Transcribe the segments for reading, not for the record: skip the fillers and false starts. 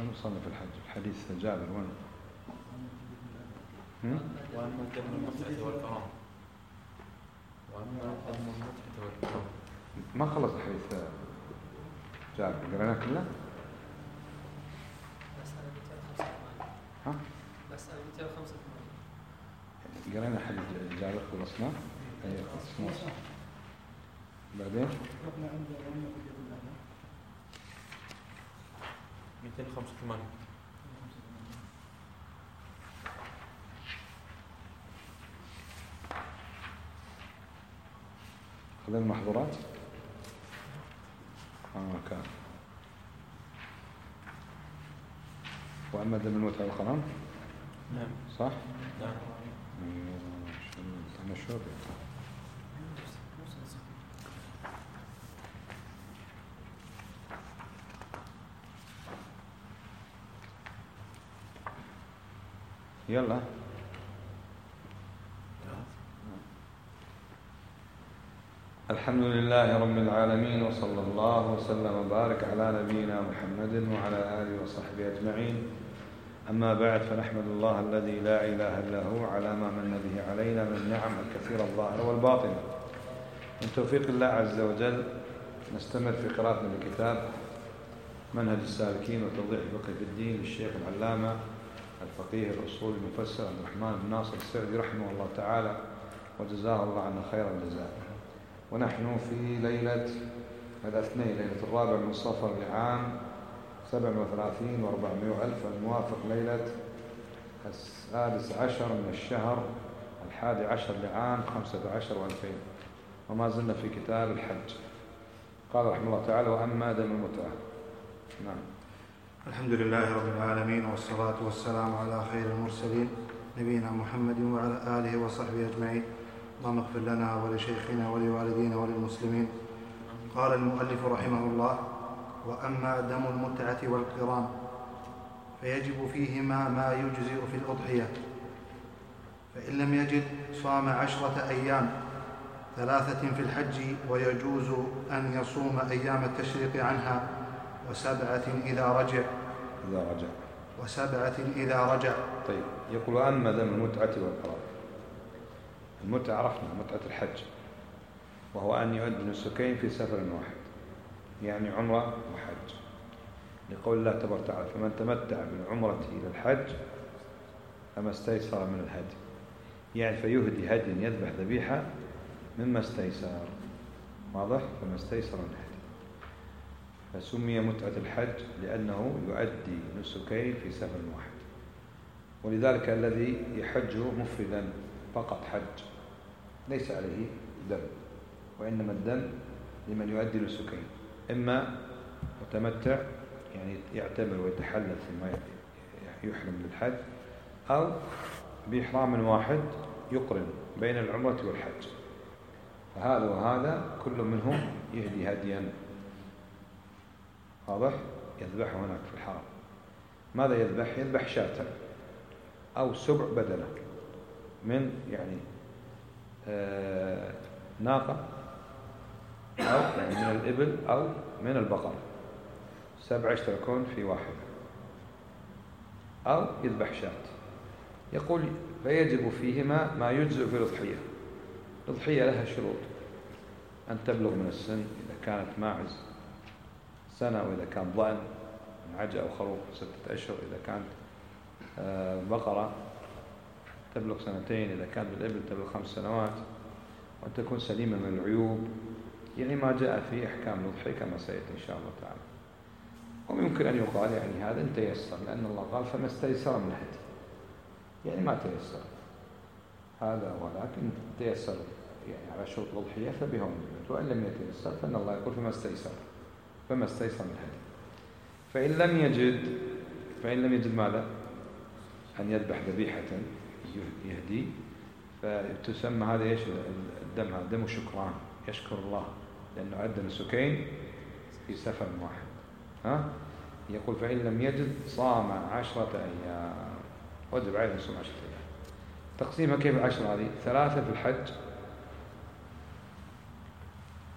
وين وصلنا في الحج؟ الحديث جابر وين؟ وأما دم المتعة والكرام وأما دم المتعة والكرام. ما خلص الحديث جابر، قرأناه كله؟ ها؟ مسألة 285. قرأنا حديث جابر خلصنا؟ أي خلصنا. بعدين؟ 285. خذنا المحظورات؟ كان. وأما دم المتعة والقرام؟ نعم. صح؟ نعم. أنا شوف يلا. الحمد لله رب العالمين، وصلى الله وسلم وبارك على نبينا محمد وعلى آله وصحبه أجمعين. أما بعد، فنحمد الله الذي لا إله إلا هو على ما من به علينا من النعم الكثيرة الظاهرة والباطنة. من توفيق الله عز وجل نستمر في قراءتنا لكتاب منهج السالكين وتوضيح الفقه في الدين للشيخ العلامة الفقيه الأصولي المفسر عبد الرحمن بن ناصر السعدي رحمه الله تعالى، وجزاه الله عنا خير الجزاء. ونحن في ليلة الاثنين، ليلة الرابع من صفر لعام 37 و400 ألف، الموافق ليلة 16 من الشهر 11 لعام 15 و2000. وما زلنا في كتاب الحج. قال رحمه الله تعالى: وأما دم المتعة. نعم. الحمد لله رب العالمين، والصلاة والسلام على خير المرسلين نبينا محمد وعلى آله وصحبه أجمعين. اللهم اغفر لنا ولشيخنا ولوالدينا وللمسلمين. قال المؤلف رحمه الله: وأما دم المتعة والقران فيجب فيهما ما يجزئ في الأضحية، فإن لم يجد صام 10 أيام، 3 في الحج، ويجوز أن يصوم أيام التشريق عنها، و7 إذا رجع. طيب، يقول: وأما دم المتعة والقران. المتعة عرفنا متعة الحج، وهو أن يؤدي نسكين في سفر واحد، يعني عمرة وحج، لقول الله تبارك وتعالى: فمن تمتع بالعمرة إلى الحج فما استيسر من الهدي، يعني فيهدي هدي، يذبح ذبيحة مما استيسر. واضح؟ فما استيسر من الهدي. فسمي متعة الحج لأنه يؤدي نسكين في سفر واحد. ولذلك الذي يحج مفردا فقط حج ليس عليه دم، وإنما الدم لمن يؤدي نسكين، إما متمتع يعني يعتمر ويتحلل ثم يحرم للحج، أو بإحرام واحد يقرن بين العمرة والحج. فهذا وهذا كل منهم يهدي هديا. واضح؟ يذبح هناك في الحرم. ماذا يذبح؟ يذبح شاة أو 7 بدنة من يعني ناقة، أو يعني من الإبل أو من البقر، 7 يشتركون في واحد، أو يذبح شاة. يقول: فيجب فيهما ما يجزئ في الأضحية. الأضحية لها شروط: أن تبلغ من السن إذا كانت ماعز، سنة، وإذا كان ضأن من عجة أو خروف 6 أشهر، إذا كانت بقرة تبلغ 2 إذا كانت بالإبل تبلغ 5 سنوات، وأن تكون سليمة من العيوب، يعني ما جاء في أحكام الأضحية كما سيأتي إن شاء الله تعالى. ويمكن أن يقال يعني هذا إن تيسر، لأن الله قال: فما استيسر من الهدي، يعني ما تيسر هذا، ولكن تيسر يعني على شروط الأضحية فبها ونعمت، وإن لم يتيسر فإن الله يقول: فما استيسر من الهدي. فإن لم يجد ماذا؟ أن يذبح ذبيحة يهدي، فتسمى هذا ايش؟ الدم، هذا دم شكران، يشكر الله لأنه أدى نسكين في سفر واحد. يقول: فإن لم يجد صام 10 أيام، وجب عليه يصوم 10 أيام. تقسيمها كيف 10 هذه؟ 3 في الحج،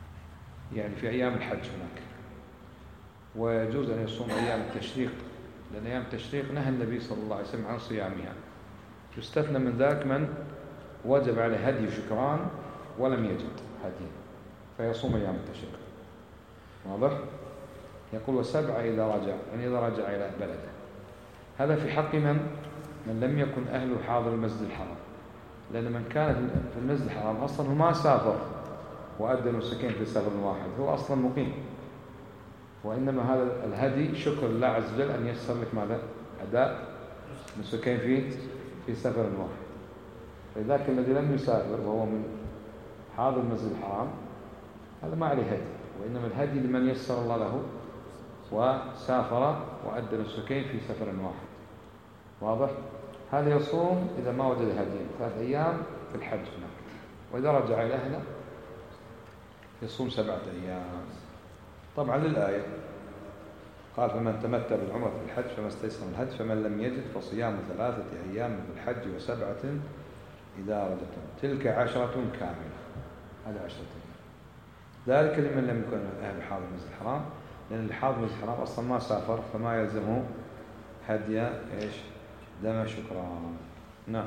يعني في أيام الحج هناك، ويجوز أن يصوم أيام التشريق لأن أيام التشريق نهى النبي صلى الله عليه وسلم عن صيامها. يستثنى من ذاك من وجب عليه هدي شكران ولم يجد هدي فيصوم أيام التشريق. واضح؟ يقول و7 إذا رجع، يعني إذا رجع إلى بلده. هذا في حق من لم يكن أهله حاضر المسجد الحرام، لأن من كان في المسجد الحرام أصلا هو ما سافر وأدى نسكين في سفر واحد، هو أصلا مقيم، وإنما هذا الهدي شكر لله عز وجل أن يسر لك ماذا؟ أداء نسكين في سفر واحد. فذاك الذي لم يسافر وهو من حاضر المسجد الحرام هذا ما عليه هدي، وإنما الهدي لمن يسر الله له وسافر وأدى نسكين في سفر واحد. واضح؟ هذا يصوم إذا ما وجد هدي 3 أيام في الحج هناك، وإذا رجع إلى أهله يصوم 7 أيام. طبعا للآية قال فمن تمتع بالعمرة في الحج فما استيسر من الهدي فمن لم يجد فصيام 3 أيام في الحج و7 إذا رجعتم تلك 10 كاملة. هذا 10 أيام. ذلك لمن لم يكن أهل حاضر المسجد الحرام، لأن اللي حاضر المسجد الحرام أصلا ما سافر فما يلزمه هدي دم شكران. نعم.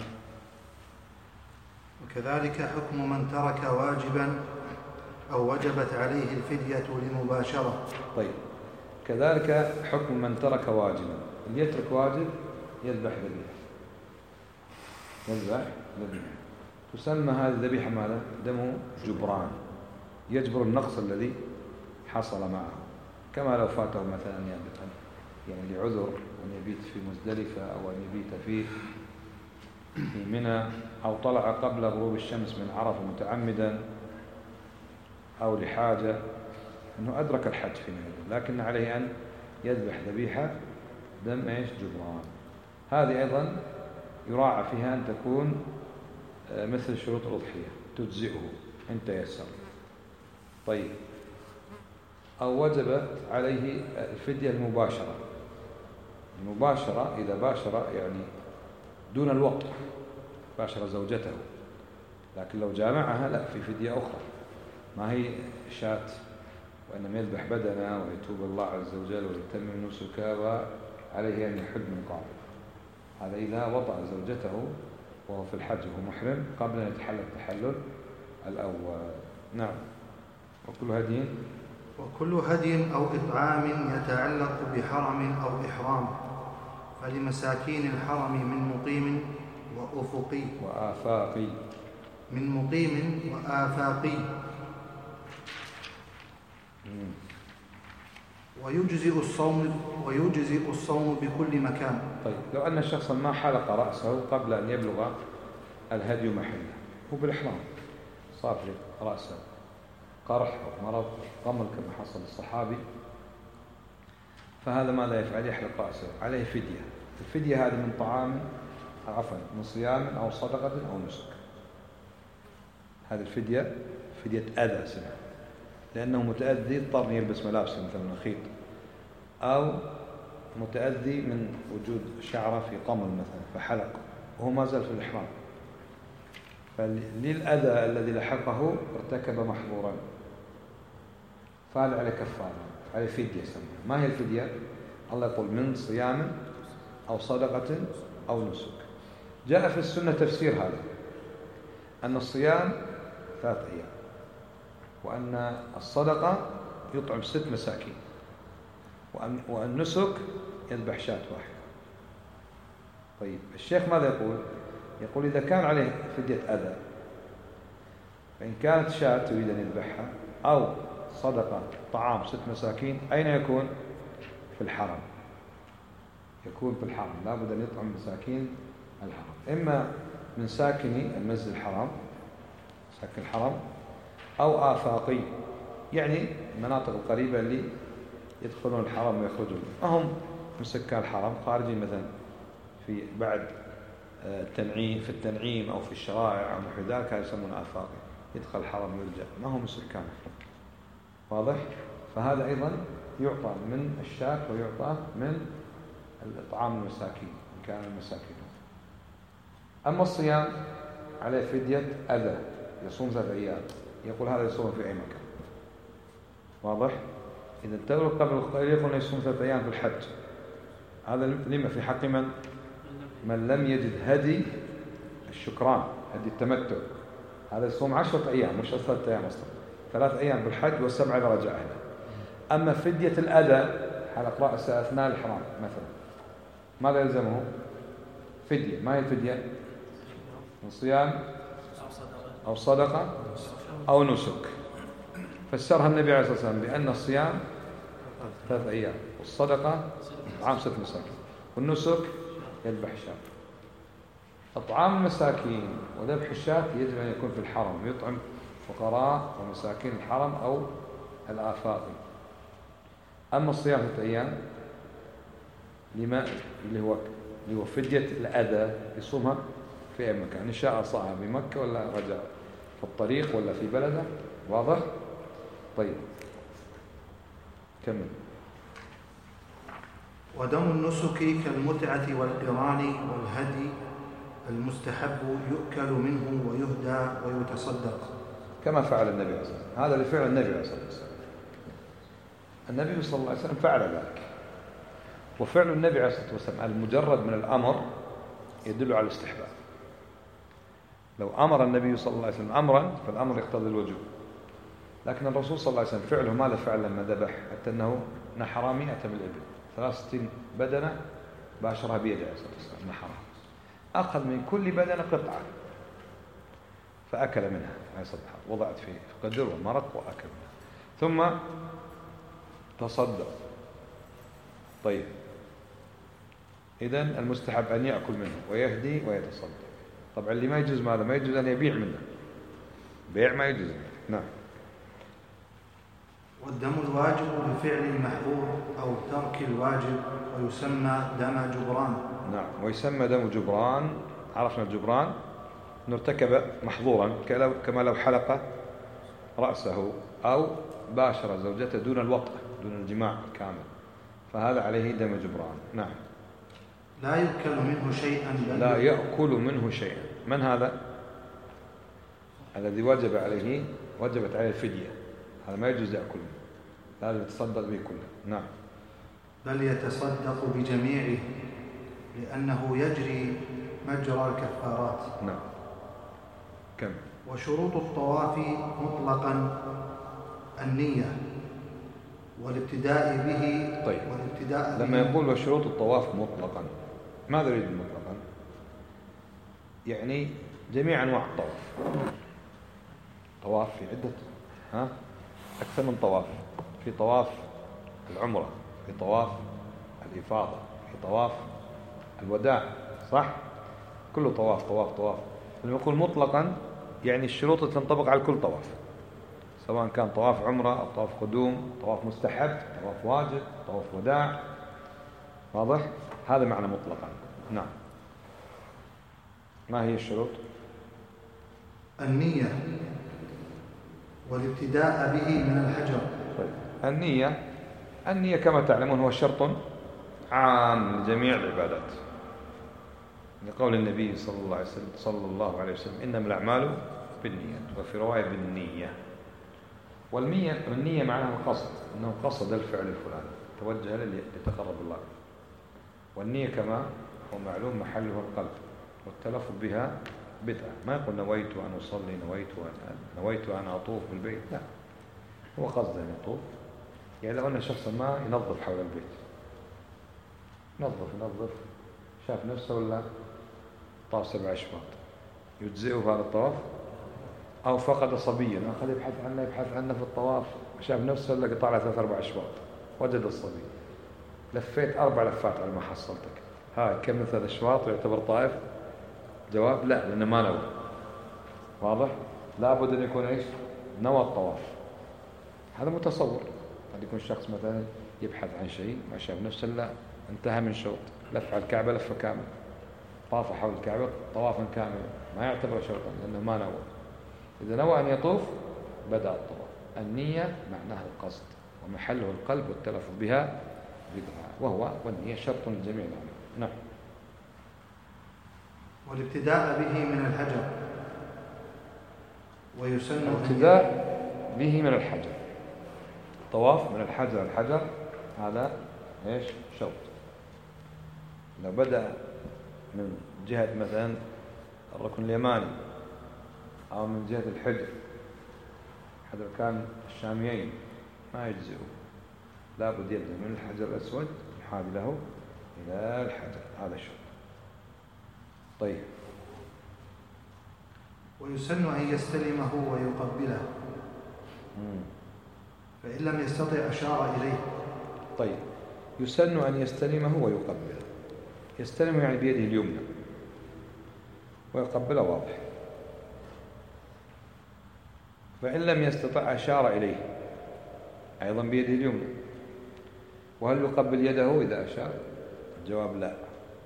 وكذلك حكم من ترك واجبا أو وجبت عليه الفدية لمباشرة. طيب، كذلك حكم من ترك واجبا، اللي يترك واجب يذبح ذبيحة. تسمى هذه الذبيحة ماذا؟ دم جبران، يجبر النقص الذي حصل معه، كما لو فاته مثلا يعني لعذر أن يبيت في مزدلفة أو أن يبيت في منى، أو طلع قبل غروب الشمس من عرفة متعمدا، أو لحاجة أنه أدرك الحج في منى لكن عليه أن يذبح ذبيحة دم جبران. هذه أيضا يراعى فيها أن تكون مثل شروط الأضحية تجزئه إن تيسر. طيب، أو وجبت عليه الفدية المباشرة إذا باشر يعني دون الوقت باشر زوجته، لكن لو جامعها لا، في فدية أخرى ما هي شاة، وإنما يذبح بدنه ويتوب الله عز وجل ويتمم نسكه وعليه أن يحج من قبل. هذا إذا وطأ زوجته وهو في الحج وهو محرم قبل أن يتحلل التحلل الأول. نعم. وكل هدي أو إطعام يتعلق بحرم أو إحرام فلمساكين الحرم من مقيم وآفاقي ويجزئ الصوم بكل مكان. طيب، لو أن شخصا ما حلق رأسه قبل أن يبلغ الهدي محله، هو بالإحرام صار في رأسه قرح أو مرض رمل كما حصل للصحابي، فهذا ماذا يفعل؟ يحلق رأسه، عليه فدية. الفدية هذه من صيام أو صدقة أو نسك. هذه الفدية فدية أذى سنة، لأنه متأذي اضطر يلبس ملابس مثل النخيط، أو متأذي من وجود شعره في قمل مثلا فحلق وهو ما زال في الإحرام، فللأذى الذي لحقه ارتكب محظورا فهذا عليه كفارة، عليه فدية سمها. ما هي الفدية؟ الله يقول من صيام أو صدقة أو نسك. جاء في السنة تفسير هذا، أن الصيام 3 أيام، وأن الصدقة يطعم 6 مساكين، والنسك يذبح شاة واحدة. طيب، الشيخ ماذا يقول؟ يقول إذا كان عليه فدية أذى، فإن كانت شاة تريد أن يذبحها أو صدقة طعام 6 مساكين، أين يكون؟ في الحرم. يكون في الحرم، لا بد أن يطعم مساكين الحرم، إما من ساكني المسجد الحرام ساكن الحرم، أو آفاقي يعني المناطق القريبة اللي يدخلون الحرم ويخرجون، أهم من سكان الحرم خارجين مثلا في بعد في التنعيم أو في الشرائع أو نحو ذلك، هذا يسمون آفاقي، يدخل الحرم ويرجع، ما هم من سكان الحرم. واضح؟ فهذا أيضا يعطى من الشاة ويعطى من الإطعام المساكين إن كان المساكين. أما الصيام عليه فدية أذى، يصوم 3 أيام، يقول هذا يصوم في أي مكان. واضح؟ إذا تبلغ قبل القليل يقول يصوم 3 أيام في الحج هذا لما في حق من لم يجد هدي الشكران، هدي التمتع. هذا يصوم 10 أيام مش 3 أيام أصلا، 3 أيام بالحج و7 إذا رجع أهله. أما فدية الأذى حلق رأسه أثناء الإحرام مثلا، ماذا يلزمه؟ فدية. ما هي الفدية؟ من صيام أو صدقة أو نسك. فسرها النبي عليه الصلاة والسلام بأن الصيام 3 أيام، والصدقة إطعام 6 مساكين، والنسك يذبح شاة. إطعام المساكين وذبح الشاة يجب أن يكون في الحرم، يطعم فقراء ومساكين الحرم أو الآفاقي. أما الصيام 3 أيام لما اللي هو فدية الأذى يصومها في أي مكان، إن شاء صاها بمكة ولا رجع في الطريق ولا في بلده. واضح؟ طيب كمل. ودم النسك كالمتعة والقران والهدي المستحب يؤكل منه ويهدى ويتصدق كما فعل النبي عليه الصلاة والسلام. هذا اللي فعل النبي عليه الصلاة والسلام. النبي صلى الله عليه وسلم فعل ذلك، وفعل النبي عليه الصلاة والسلام المجرد من الأمر يدل على الاستحباب. لو أمر النبي صلى الله عليه وسلم أمرا فالأمر يقتضي الوجوب، لكن الرسول صلى الله عليه وسلم فعله ماذا فعل لما ذبح؟ حتى أنه نحر 100 من الإبل، 63 بدنة باشرها بيده عليه الصلاة والسلام، نحرها، أخذ من كل بدنة قطعة فأكل منها عليه الصلاة والسلام، وضعت في قدر ومرق وأكل منها ثم تصدق. طيب إذن المستحب أن يأكل منه ويهدي ويتصدق. طبعا اللي ما يجوز ماذا؟ ما يجوز أن يبيع منه، بيع ما يجوز. نعم. والدم الواجب بفعل المحظور أو ترك الواجب ويسمى دم جبران. نعم، ويسمى دم جبران. عرفنا الجبران نرتكب محظورا كما لو حلق رأسه أو باشر زوجته دون الوطء، دون الجماع الكامل، فهذا عليه دم جبران. نعم. لا يؤكل منه شيئا، لا يأكل منه شيئا. من هذا؟ الذي وجبت عليه الفدية، هذا ما يجوز يأكل منه، لازم يتصدق به كله. نعم. بل يتصدق بجميعه لأنه يجري مجرى الكفارات. نعم. كم؟ وشروط الطواف مطلقا النية والابتداء به. طيب. والابتداء لما به يقول وشروط الطواف مطلقا، ماذا يريد مطلقا؟ يعني جميع أنواع الطواف. طواف في عدة أكثر من طواف، في طواف العمرة، في طواف الإفاضة، في طواف الوداع، صح؟ كله طواف طواف طواف. لما يقول مطلقا يعني الشروط تنطبق على كل طواف، سواء كان طواف عمرة أو طواف قدوم، طواف مستحب، طواف واجب، طواف وداع. واضح؟ هذا معنى مطلقا. نعم. ما هي الشروط؟ النية والابتداء به من الحجر. طيب. النية كما تعلمون هو شرط عام لجميع العبادات، لقول النبي صلى الله عليه وسلم إنما الأعمال بالنيات، وفي رواية بالنية. والنية معناها القصد، أنه قصد الفعل الفلاني، توجه لتقرب الله. والنية كما هو معلوم محلها القلب، والتلفظ بها بدعة. ما يقول نويت أن أصلي، نويت أن أطوف بالبيت، لا، هو قصد أن يطوف. يعني لو أن شخص ما ينظف حول البيت، ينظف شاف نفسه ولا طاف 7 أشواط، يجزئه هذا الطواف؟ أو فقد صبيا أخذ يبحث عنه في الطواف، شاف نفسه ولا قطع له 3-4 أشواط، وجد الصبي، لفيت 4 لفات على ما حصلتك، كم 3 أشواط ويعتبر طائف؟ جواب لا، لأنه ما نوى. واضح؟ لابد أن يكون إيش؟ نوى الطواف. هذا متصور. قد يكون شخص مثلا يبحث عن شيء ما شاف نفسه إلا انتهى من شوط، لف على الكعبة لفة كاملة، طاف حول الكعبة طوافا كاملا، ما يعتبر شرطا لأنه ما نوى. إذا نوى أن يطوف بدأ الطواف. النية معناها القصد، ومحله القلب، والتلفظ بها بدعة، والنية شرط لجميع الأعمال. نعم. والابتداء به من الحجر ويسن الابتداء به من الحجر، طواف من الحجر الحجر، هذا ايش؟ شوط. لو بدأ من جهة مثلا الركن اليماني أو من جهة الحجر، حجر كان الشاميين ما يجزئه، لابد يبدأ من الحجر الأسود محاذي له إلى الحجر، هذا شرط. طيب. ويسن أن يستلمه ويقبله، فإن لم يستطع أشار إليه. طيب، يسن أن يستلمه ويقبله. يستلمه يعني بيده اليمنى، ويقبله واضح. فإن لم يستطع أشار إليه أيضا بيده اليمنى. وهل يقبل يده إذا أشار؟ الجواب لا.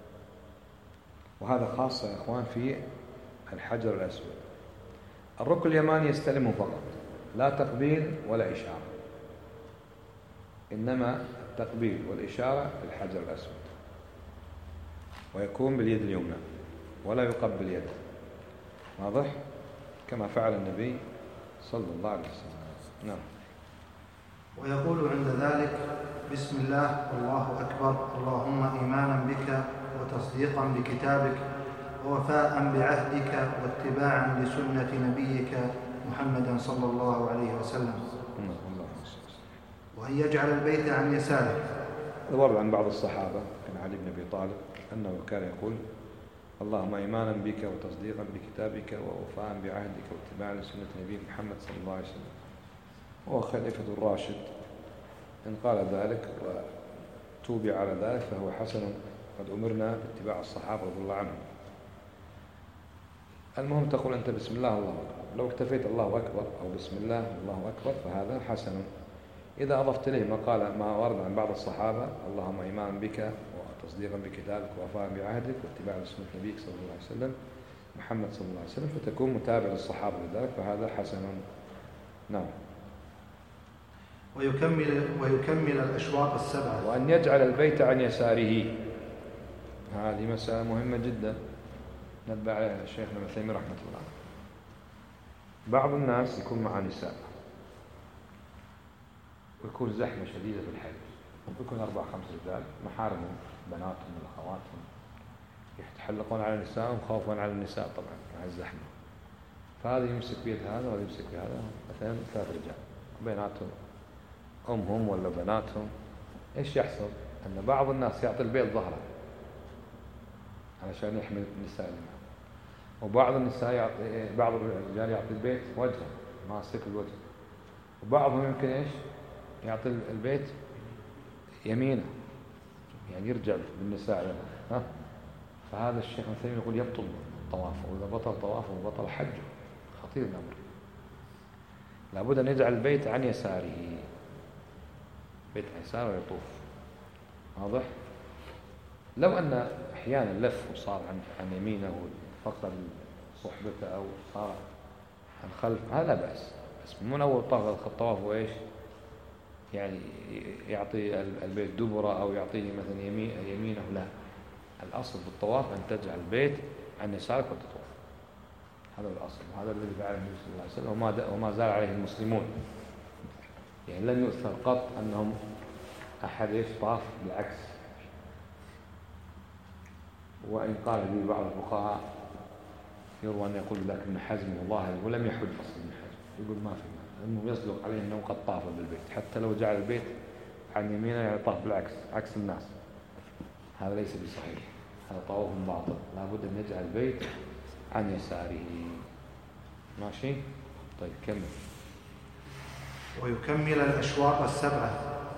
وهذا خاص يا إخوان في الحجر الأسود. الركن اليماني يستلمه فقط، لا تقبيل ولا إشارة، إنما التقبيل والإشارة في الحجر الأسود، ويكون باليد اليمنى ولا يقبل يده، واضح؟ كما فعل النبي صلى الله عليه وسلم. نعم. ويقول عند ذلك: بسم الله والله أكبر، اللهم إيمانا بك وتصديقا بكتابك ووفاء بعهدك واتباعا لسنة نبيك محمد صلى الله عليه وسلم. وأن يجعل البيت عن يساره. ورد عن بعض الصحابة كان علي بن أبي طالب أنه كان يقول: اللهم إيمانا بك وتصديقا بكتابك ووفاء بعهدك واتباعا لسنة نبيك محمد صلى الله عليه وسلم. وهو خليفة الراشد، إن قال ذلك وتوبع على ذلك فهو حسن، قد أمرنا باتباع الصحابة رضي الله عنهم. المهم تقول أنت بسم الله الله أكبر، لو اكتفيت الله أكبر أو بسم الله الله أكبر فهذا حسن. إذا أضفت إليه ما ورد عن بعض الصحابة: اللهم إيمانا بك وتصديقا بكتابك ووفاء بعهدك واتباعا لسنة نبيك صلى الله عليه وسلم محمد صلى الله عليه وسلم، فتكون متابع للصحابة لذلك، فهذا حسن. نعم. ويكمل الأشواط السبعة. وأن يجعل البيت عن يساره، هذه مسألة مهمة جدا نبه عليها الشيخ ابن تيمية رحمة الله. بعض الناس يكون مع نساء ويكون زحمة شديدة في الحج، ويكون 4-5 رجال محارمهم، بناتهم وأخواتهم، يتحلقون على النساء وخوفا على النساء طبعا مع الزحمة، فهذا يمسك بيد هذا وهذا يمسك بهذا، مثلا 3 رجال بيناتهم أمهم ولا بناتهم. إيش يحصل؟ أن بعض الناس يعطي البيت ظهره علشان يحمل النساء اللي معه، وبعض النساء يعطي، بعض الرجال يعطي البيت وجهه ماسك الوجه، وبعضهم يمكن إيش يعطي البيت يمينه، يعني يرجع بالنساء ها. فهذا الشيخ ابن تيمية يقول يبطل طوافه، وإذا بطل طوافه بطل حجه. خطير الأمر. لابد أن يجعل البيت عن يساره، بيت عن يساره ويطوف، واضح؟ لو أن أحيانا لف وصار عن يمينه فقد صحبته أو صار عن خلف، هذا لا بأس، بس من أول طواف وإيش يعني يعطي البيت دبره أو يعطيه مثلا يمينه، لا، الأصل بالطواف أن تجعل البيت عن يسارك وتطوف، هذا هو الأصل، وهذا الذي فعله النبي صلى الله عليه وسلم وما زال عليه المسلمون. يعني لم يؤثر قط أنهم أحد إيش طاف، بالعكس. وإن قال لي بعض الفقهاء يروى أن يقول لك ابن حزم والله ولم يحج أصلا ابن حزم، يقول ما في معنى، أنه يصدق عليه أنه قد طاف بالبيت، حتى لو جعل البيت عن يمينه يعني طاف بالعكس، عكس الناس، هذا ليس بصحيح، هذا طواف باطل، لابد أن يجعل البيت عن يساره. ماشي؟ طيب كمل. ويكمل الأشواط السبعة.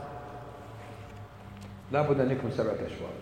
لابد أن يكمل 7 أشواط.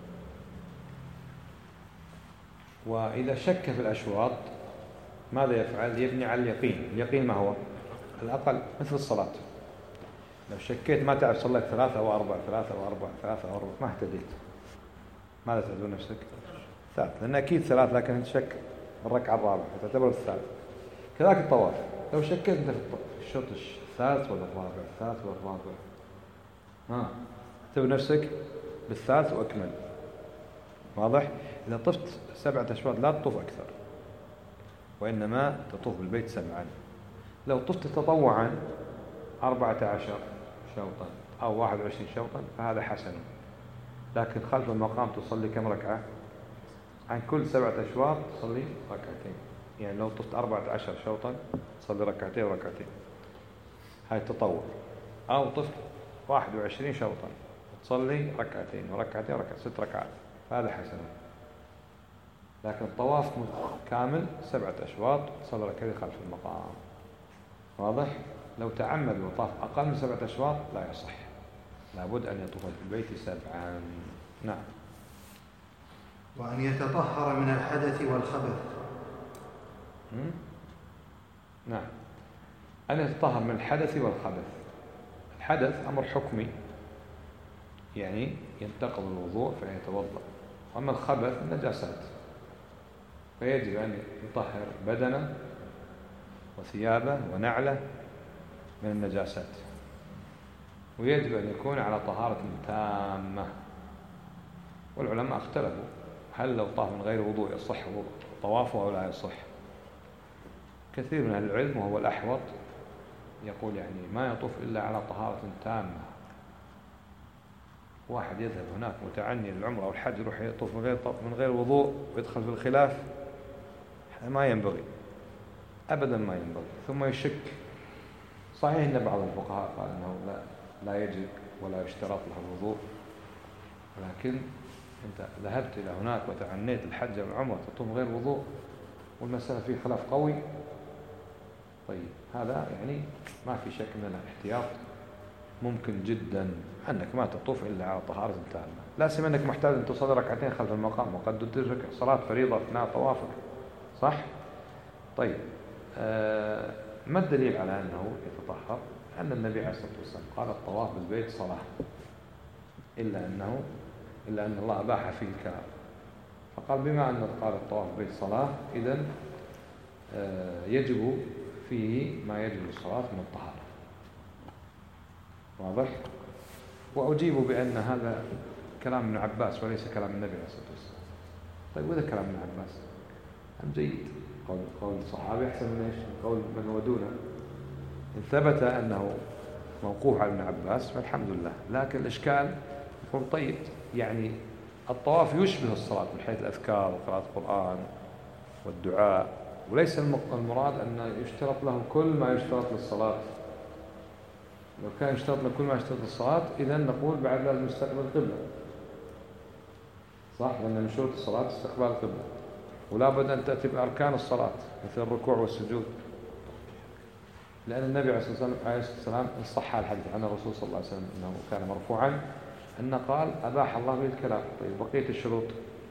وإذا شك في الأشواط ماذا يفعل؟ يبني على اليقين. اليقين ما هو؟ الأقل، مثل الصلاة، لو شكيت ما تعرف صليت 3 أو 4 3 أو 4 3 أو 4 ما اهتديت، ماذا تعدون نفسك؟ 3، لأن أكيد 3، لكن أنت شك الركعة الرابعة فتعتبر الثالث. كذلك الطواف، لو شكيت أنت في الشوط الثالث ولا الرابع، الثالث ولا الرابع، اعتبر نفسك بالثالث وأكمل، واضح؟ إذا طفت 7 أشواط لا تطوف أكثر، وإنما تطوف بالبيت 7. لو طفت تطوعا 14 شوطا أو 21 شوطا فهذا حسن، لكن خلف المقام تصلي كم ركعة؟ عن كل 7 أشواط تصلي ركعتين. يعني لو طفت 14 شوطا تصلي ركعتين وركعتين، هاي التطور. أو طفت 21 شوطا تصلي ركعتين وركعتين وركعتين، 6 ركعات، هذا حسنة. لكن الطواف كامل 7 أشواط تصلي ركعتين خلف المقام. واضح؟ لو تعمد وطاف أقل من 7 أشواط لا يصح، لابد أن يطوف في البيت 7. نعم. وأن يتطهر من الحدث والخبث. نعم، أن يتطهر من الحدث والخبث. الحدث أمر حكمي، يعني ينتقض الوضوء فيتوضأ. أما الخبث النجاسات، فيجب أن يطهر بدنه وثيابه ونعله من النجاسات، ويجب أن يكون على طهارة تامة. والعلماء اختلفوا هل لو طاف من غير وضوء يصح طوافه أو لا يصح. كثير من أهل العلم وهو الأحوط يقول يعني ما يطوف إلا على طهارة تامة. واحد يذهب هناك متعني للعمرة أو الحج يروح يطوف من غير وضوء ويدخل في الخلاف، ما ينبغي أبدا، ما ينبغي. ثم يشك. صحيح أن بعض الفقهاء قال أنه لا يجب ولا يشترط له الوضوء، ولكن أنت ذهبت إلى هناك وتعنيت الحج والعمرة تطوف من غير وضوء والمسألة فيه خلاف قوي، طيب هذا يعني ما في شك من الاحتياط ممكن جدا أنك ما تطوف إلا على طهارة تامة. لا سيما أنك محتاج أن تصلي ركعتين خلف المقام وقد تدرك صلاة فريضة أثناء طوافك، صح؟ طيب ما الدليل على أنه يتطهر؟ أن النبي عليه الصلاة والسلام قال الطواف بالبيت صلاة، إلا أن الله أباح فيه الكلام، فقال بما أن قال الطواف بالبيت صلاة إذن يجب فيه ما يجب الصلاة من الطهارة. واضح؟ وأجيب بأن هذا كلام ابن عباس وليس كلام النبي عليه الصلاة والسلام. طيب وإذا كلام ابن عباس أم جيد، قول الصحابي أحسن من إيش؟ قول من هو دونه. إن ثبت أنه موقوف على ابن عباس فالحمد لله. لكن الإشكال يقول طيب يعني الطواف يشبه الصلاة من حيث الأذكار وقراءة القرآن والدعاء، وليس المراد أن يشترط له كل ما يشترط للصلاة. لو كان يشترط له كل ما يشترط للصلاة إذن نقول بعد لازم نستقبل القبلة، صح؟ لأن من شروط الصلاة استقبال القبلة، ولا بد أن تأتي بأركان الصلاة مثل الركوع والسجود، لأن النبي عليه الصلاة والسلام صح الحديث عن الرسول صلى الله عليه وسلم أنه كان مرفوعا أنه قال أباح الله به الكلام. طيب بقية الشروط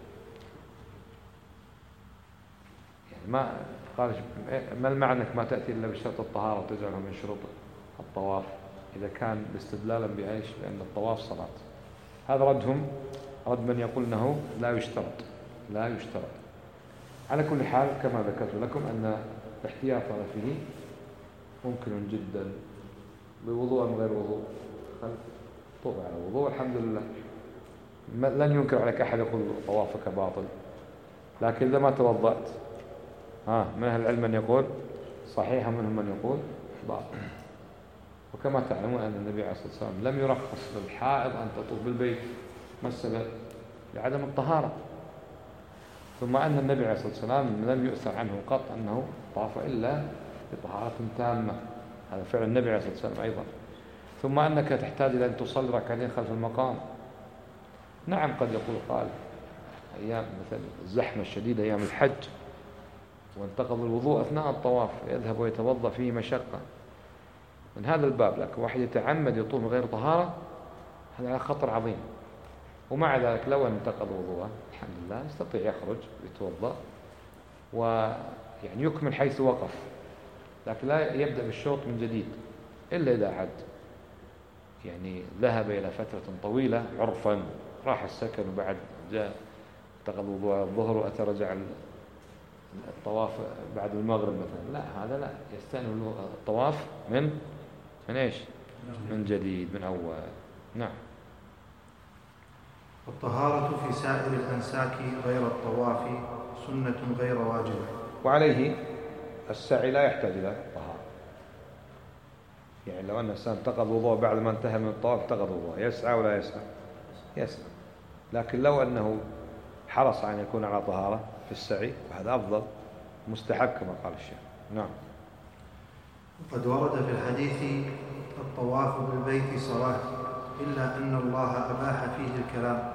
يعني ما قال ما المعنى ما تأتي إلا بشرط الطهارة وتجعله من شروط الطواف إذا كان استدلالا بأيش؟ بأن الطواف صلاة. هذا ردهم، رد من يقول أنه لا يشترط. على كل حال كما ذكرت لكم أن الاحتياط هذا فيه ممكن جدا بوضوء من غير وضوء. طوف على وضوء الحمد لله، لن ينكر عليك أحد يقول طوافك باطل. لكن إذا ما توضأت من أهل العلم من يقول صحيح ومنهم من يقول باطل. وكما تعلمون أن النبي عليه الصلاة والسلام لم يرخص للحائض أن تطوف بالبيت. ما السبب؟ لعدم الطهارة. ثم أن النبي عليه الصلاة والسلام لم يؤثر عنه قط أنه طاف إلا بطهارة تامة، هذا فعل النبي عليه الصلاة والسلام أيضا. ثم أنك تحتاج إلى أن تصلي ركعتين خلف المقام. نعم قد يقول قال أيام مثل الزحمة الشديدة أيام الحج وانتقض الوضوء أثناء الطواف يذهب ويتوضأ فيه مشقة، من هذا الباب. لكن واحد يتعمد يطوف من غير طهارة هذا خطر عظيم. ومع ذلك لو انتقض وضوءه الحمد لله يستطيع يخرج ويتوضأ ويعني يكمل حيث وقف، لكن لا يبدأ بالشوط من جديد إلا إذا عد يعني ذهب إلى فترة طويلة عرفا، راح السكن وبعد جاء انتقض وضوء الظهر وأتى رجع الطواف بعد المغرب مثلا، لا هذا لا، يستأنف الطواف من إيش؟ من جديد من أول. نعم. الطهارة في سائر الأنساك غير الطواف سنة غير واجبة. وعليه السعي لا يحتاج إلى طهارة. يعني لو أن الإنسان انتقض وضوء بعد ما انتهى من الطواف انتقض وضوء، يسعى ولا يسعى؟ يسعى. لكن لو أنه حرص على أن يكون على طهارة في السعي فهذا أفضل مستحب كما قال الشيخ. نعم. وقد ورد في الحديث الطواف بالبيت صلاة إلا أن الله أباح فيه الكلام.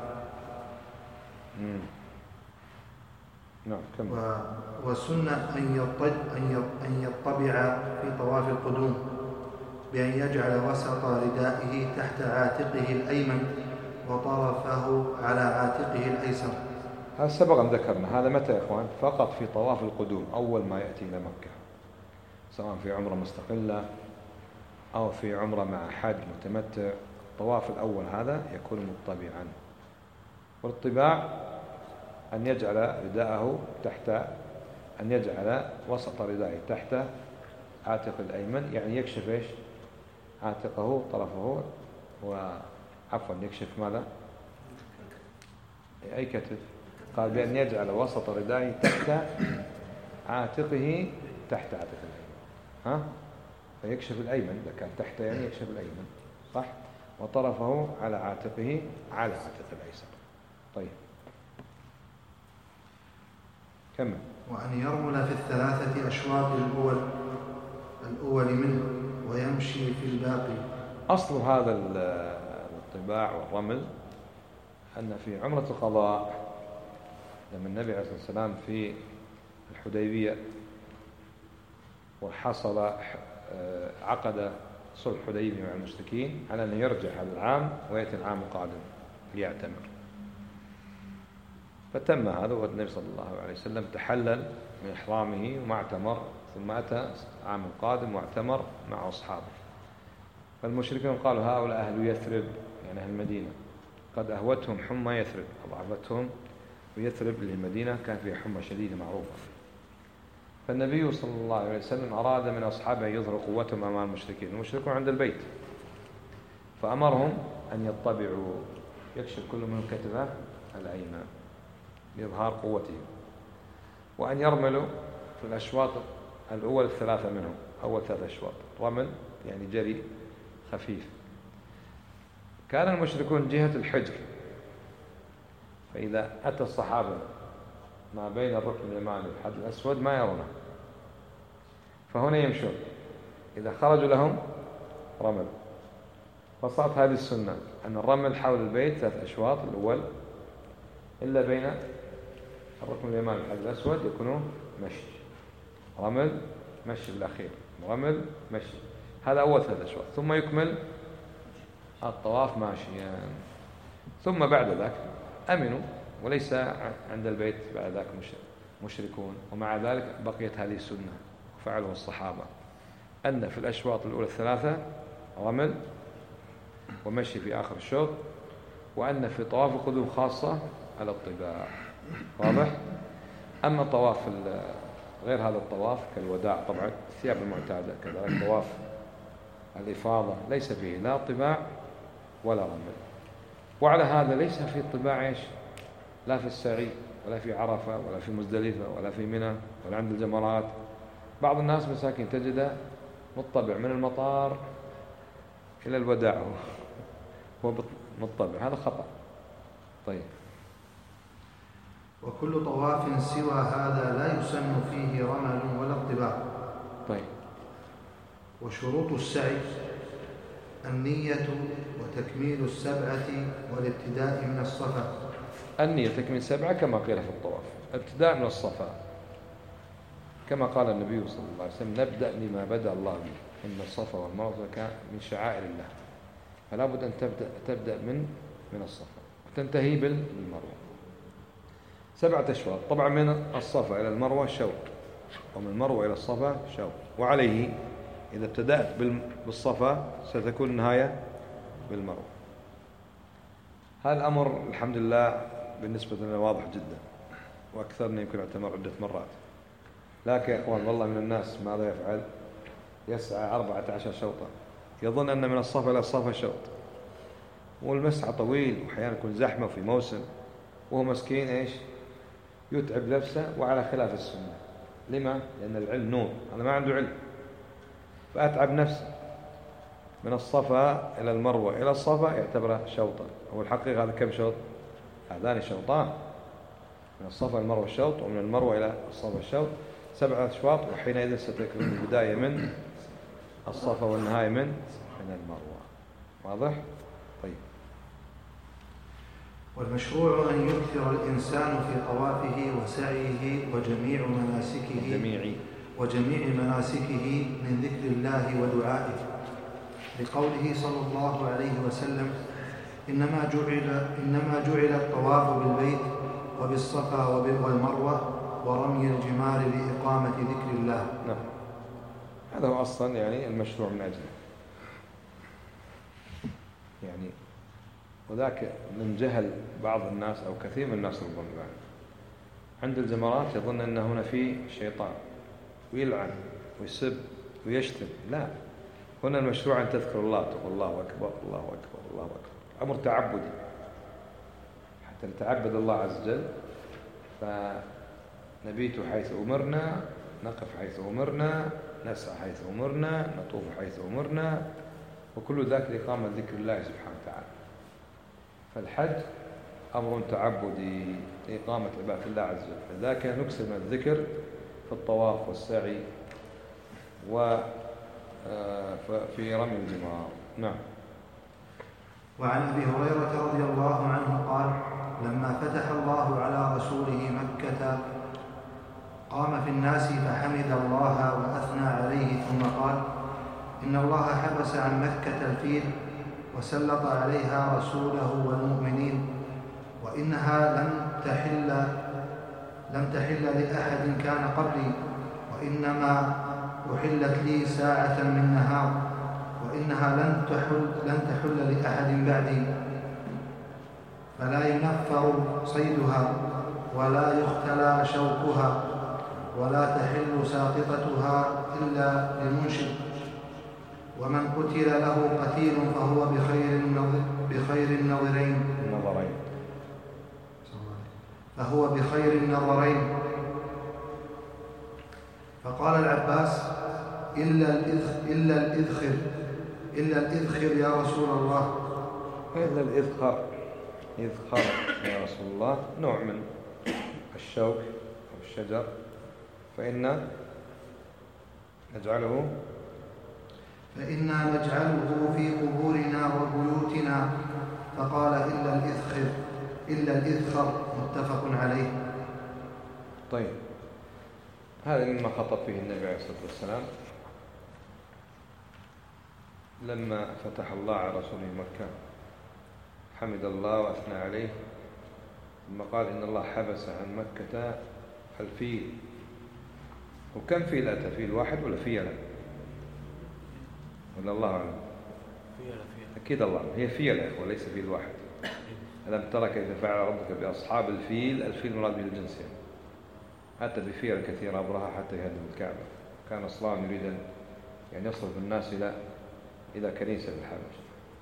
نعم. وسنة أن يطبع في طواف القدوم بأن يجعل وسط ردائه تحت عاتقه الأيمن وطرفه على عاتقه الأيسر. هذا سبق أن ذكرنا. هذا متى يا إخوان؟ فقط في طواف القدوم أول ما يأتي إلى مكة، سواء في عمرة مستقلة أو في عمرة مع حج متمتع. الطواف الأول هذا يكون مطبعا، والطباع أن يجعل رداءه تحت، أن يجعل وسط ردائه تحت عاتق الأيمن، يعني يكشف إيش؟ عاتقه طرفه، وعفوا يكشف ماذا؟ أي كتف؟ قال بأن يجعل وسط ردائه تحت عاتقه، تحت عاتق الأيمن، فيكشف الأيمن. إذا كان تحت يعني يكشف الأيمن، صح؟ وطرفه على عاتقه على عاتق الأيسر. طيب كمل. وأن يرمل في الثلاثة أشواط الأول منه ويمشي في الباقي. أصل هذا الطباع والرمل أن في عمرة القضاء لما النبي عليه الصلاة والسلام في الحديبية وحصل عقد صلح حديبية مع المشركين على أن يرجع هذا العام ويأتي العام القادم ليعتمر، فتم هذا والنبي صلى الله عليه وسلم تحلل من إحرامه وما اعتمر، ثم أتى العام القادم واعتمر مع أصحابه. فالمشركين قالوا هؤلاء أهل يثرب، يعني أهل المدينة، قد أهوتهم حمى يثرب، أضعفتهم، ويثرب للمدينة كان فيها حمى شديدة معروفة. فالنبي صلى الله عليه وسلم أراد من أصحابه أن يظهروا قوتهم أمام المشركين، المشركون عند البيت، فأمرهم أن يطبعوا، يكشف كل منهم كتفه الأيمن لإظهار قوتهم، وأن يرملوا في الأشواط الأول الثلاثة منهم، أول 3 أشواط رمل يعني جري خفيف. كان المشركون جهة الحجر، فإذا أتى الصحابة ما بين الركن اليماني والحجر الأسود ما يرونه، فهنا يمشون، إذا خرجوا لهم رمل. فصارت هذه السنة أن الرمل حول البيت 3 أشواط الأول، إلا بين الركن اليماني والحجر الأسود يكونوا مشي، رمل مشي بالأخير، رمل مشي، هذا أول 3 أشواط، ثم يكمل الطواف ماشيا. ثم بعد ذلك أمنوا، وليس عند البيت بعد ذلك مشركون. ومع ذلك بقيت هذه السنة وفعله الصحابة، أن في الأشواط الأولى 3 رمل ومشي في آخر الشوط، وأن في طواف القدوم خاصة على الطباع. واضح؟ أما طواف غير هذا الطواف كالوداع طبعا الثياب المعتادة، كذلك طواف الإفاضة ليس فيه لا طباع ولا رمل. وعلى هذا ليس في الطباع إيش؟ لا في السعي ولا في عرفة ولا في مزدلفة ولا في منى ولا عند الجمرات. بعض الناس مساكين تجده مطبع من المطار إلى الوداع هو مطبع، هذا خطأ. طيب. وكل طواف سوى هذا لا يسن فيه رمل ولا اطباع. طيب. وشروط السعي النية وتكميل 7 والابتداء من الصفا. النية تكميل 7 كما قيل في الطواف، ابتداء من الصفا كما قال النبي صلى الله عليه وسلم: نبدأ لما بدأ الله به، إن الصفا والمروة كان من شعائر الله، فلا بد أن تبدأ من الصفا وتنتهي بالمروة. 7 أشواط، طبعا من الصفا إلى المروة شوط، ومن المروة إلى الصفا شوط، وعليه إذا ابتدأت بالصفا ستكون النهاية بالمروة. هذا الأمر الحمد لله بالنسبة لنا واضح جدا، وأكثرنا يمكن اعتمر عدة مرات. لكن يا أخوان والله من الناس ماذا يفعل؟ يسعى 14 شوطا، يظن أن من الصفا إلى الصفا شوط، والمسعى طويل وأحيانا يكون زحمة في موسم، وهو مسكين إيش؟ يتعب نفسه وعلى خلاف السنة. لما؟ لأن العلم نور، أنا ما عنده علم، فأتعب نفسه. من الصفا إلى المروة إلى الصفا يعتبره شوطا، هو الحقيقة هذا كم شوط؟ هذان شوطان، من الصفا المروة الشوط، ومن المروة إلى الصفا الشوط 7 أشواط، وحينئذ ستكون البداية من الصفا والنهاية من المروة. واضح؟ طيب. والمشروع أن يكثر الإنسان في طوافه وسعيه وجميع مناسكه من ذكر الله ودعائه، لقوله صلى الله عليه وسلم: إنما جعل الطواف بالبيت وبالصفا والمروة ورمي الجمار لإقامة ذكر الله. نعم، هذا هو أصلا يعني المشروع من أجله، يعني وذاك من جهل بعض الناس أو كثير من الناس ربما عند الجمرات يظن أن هنا في شيطان ويلعن ويسب ويشتم. لا، هنا المشروع أن تذكر الله، تقول الله أكبر الله أكبر الله أكبر، أمر تعبدي حتى نتعبد الله عز وجل. فنبيت حيث أمرنا، نقف حيث أمرنا، نسعى حيث أمرنا، نطوف حيث أمرنا، وكل ذلك لإقامة ذكر الله سبحانه وتعالى. فالحج أمر تعبدي لإقامة عبادة الله عز وجل، فذاك نكسر من الذكر في الطواف والسعي وفي رمي الجمار. نعم. وعن أبي هريرة رضي الله عنه قال: لما فتح الله على رسوله مكة قام في الناس فحمد الله وأثنى عليه، ثم قال: إن الله حبس عن مكة الفيل وسلط عليها رسوله والمؤمنين، وإنها لم تحل لأحد كان قبلي، وإنما أحلت لي ساعة من نهار، وإنها لن تحل لأحد بعدي، فلا ينفر صيدها ولا يختلى شوكها ولا تحل ساقطتها إلا للمنشد، ومن قتل له قتيل فهو بخير النظرين. فقال العباس: إلا الإذخر يا رسول الله. إلا الإذخر يا رسول الله، نوع من الشوك أو الشجر، فإنا نجعله في قبورنا وبيوتنا. فقال: إلا الإذخر، متفق عليه. طيب، هذا مما خطب فيه النبي عليه الصلاة والسلام لما فتح الله على رسوله مكة، حمد الله وأثنى عليه، ثم قال: إن الله حبس عن مكة الفيل. وكم فيل أتى؟ فيل واحد ولا فيلة؟ ولا الله أعلم؟ أكيد الله أعلم، هي فيلة وليس فيل واحد. ألم ترى كيف فعل ربك بأصحاب الفيل؟ الفيل مراد به الجنس، أتى بفيل كثيرة أبرهة حتى يهدم الكعبة. كان صلاه يريد أن يصرف الناس إلى كنيسة الحبش،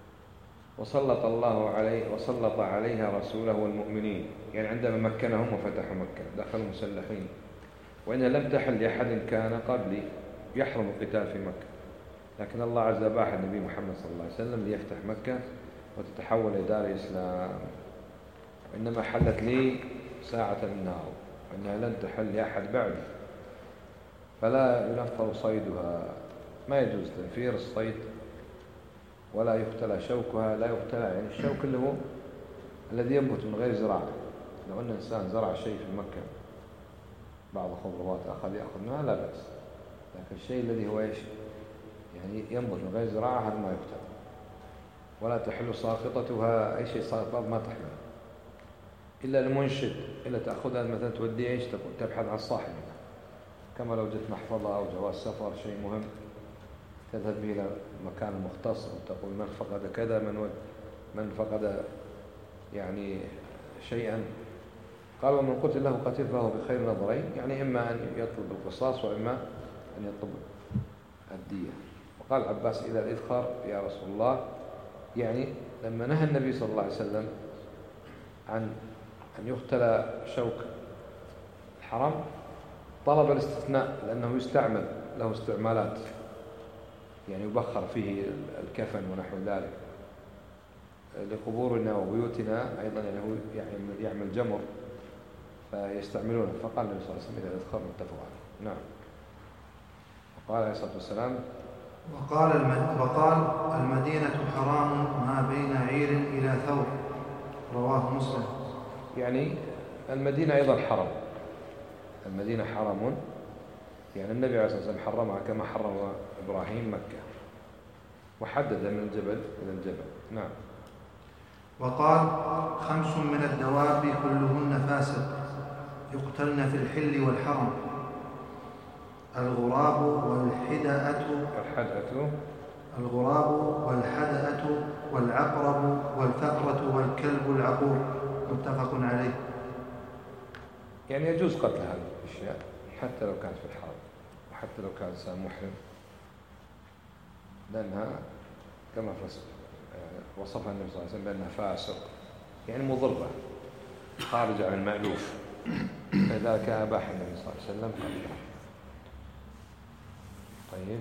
وسلط عليها رسوله والمؤمنين، يعني عندما مكنهم وفتحوا مكة دخلوا مسلحين. وإنها لم تحل لأحد كان قبلي، يحرم القتال في مكة، لكن الله عز وجل باح النبي محمد صلى الله عليه وسلم ليفتح مكة وتتحول إلى دار الإسلام. وإنما حلت لي ساعة من نهار، وإنها لن تحل لأحد بعد، فلا ينفر صيدها، ما يجوز تنفير الصيد، ولا يختلى شوكها. لا يختلى يعني الشوك اللي هو الذي ينبت من غير زراعة. لو أن إنسان زرع شيء في مكة، بعض الخضروات يأخذ منها لا بأس، لكن الشيء الذي هو يعني ينبت من غير زراعة هذا ما يختلى. ولا تحل ساقطتها، أي شيء ساقط ما تحمل إلا المنشد، إلا تأخذها مثلا تودي تبحث عن صاحبها، كما لو جت محفظة أو جواز سفر، شيء مهم، تذهب به إلى مكان مختص وتقول من فقد كذا، من فقد يعني شيئا. قال: ومن قتل له قتيل فهو بخير نظرين، يعني إما أن يطلب القصاص وإما أن يطلب الدية. وقال العباس: إلى الإذخر يا رسول الله، يعني لما نهى النبي صلى الله عليه وسلم عن أن يختلى شوك الحرم طلب الاستثناء، لأنه يستعمل له استعمالات، يعني يبخر فيه الكفن ونحو ذلك، لقبورنا وبيوتنا أيضا، يعني هو يعمل جمر فيستعملونه. فقال النبي صلى الله عليه وسلم إذا أذكر متفق عليه. نعم. وقال عليه الصلاة والسلام وقال المدينة حرام ما بين عير إلى ثور، رواه مسلم. يعني المدينة أيضا حرم، المدينة حرم، يعني النبي عليه الصلاة والسلام حرمها كما حرم إبراهيم مكة، وحدد من الجبل إلى الجبل. نعم. وقال 5 من الدواب كلهن فاسق يقتلن في الحل والحرم: الغراب والحدأة والعقرب والفأرة والكلب العقور، متفق عليه. يعني يجوز قتل هذه الأشياء حتى لو كانت في الحرم، وحتى لو كان إنسان محرم، لأنها كما وصفها النبي صلى الله عليه وسلم بأنها فاسق، يعني مضرة خارجة عن المألوف، لذلك أباح النبي صلى الله عليه وسلم قتلها. طيب،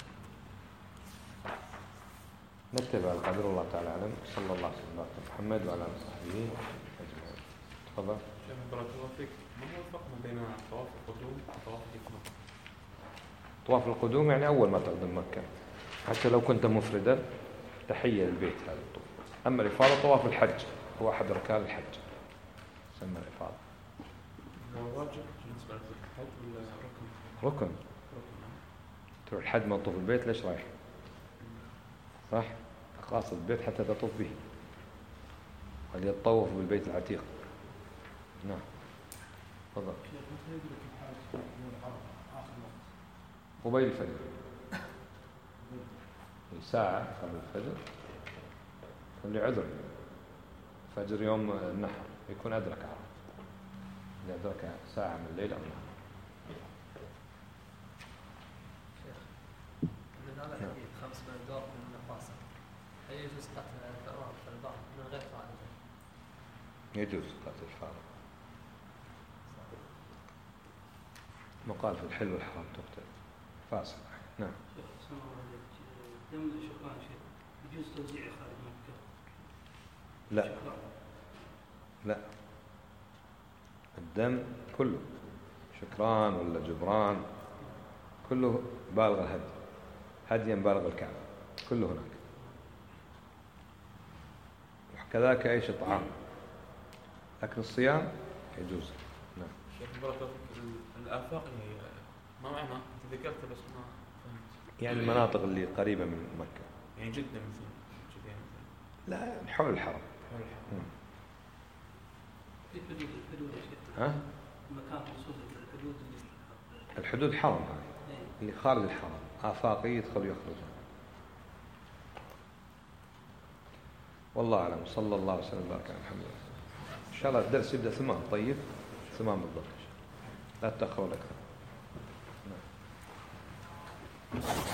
نتبع القدر. والله تعالى أعلم. صلى الله عليه وسلم على محمد وعلى آله وصحبه أجمعين. تفضل. شيخ بارك الله فيك، ما هو الفرق بين طواف القدوم وطواف الإفاضة؟ طواف القدوم يعني أول ما تقدم مكة، حتى لو كنت مفردا تحية للبيت هذا الطواف. أما الإفاضة طواف الحج، هو أحد أركان الحج، يسمى الإفاضة. هو واجب بالنسبة للحج ولا ركن؟ ركن. تروح الحج ما تطوف البيت، ليش رايح؟ صح؟ قاصد البيت حتى تطوف به، وليتطوف بالبيت العتيق. نعم. تفضل. قبيل الفجر، ساعة قبل الفجر، اللي عذر فجر يوم النحر يكون أدرك عرفة، إذا أدرك ساعة من الليل أو النهار. من هذا الحديث 5 من الدواب من النفاس، هل يجوز قتل الفئران في البحر من غير فائدة؟ يجوز قتل الفأرة، مقال في الحل والحرام تقتل فاسق. نعم. دم الشكران شيء يجوز توزيعه خارج مكة؟ لا لا، الدم كله شكران ولا جبران كله بالغ الهدي، هديا بالغ الكعبة، كله هناك. وكذلك أي شيء طعام، لكن الصيام يجوز. نعم. شيخ بارك الله فيك، الآفاق هي ما معنى؟ أنت ذكرت بس ما فهمت. يعني المناطق اللي قريبة من مكة، يعني جدة مثلا، جدة مثلا. لا يعني حول الحرم. حول الحرم. في الحدود يا شيخ. ها؟ مكان خصوصي الحدود الحدود حرم هذه، اللي خارج الحرم آفاقي يدخل ويخرج. والله أعلم. صلى الله عليه وسلم وبارك على محمد. إن شاء الله الدرس يبدأ 8. طيب 8 بالضبط، لا تتأخروا أكثر. نعم.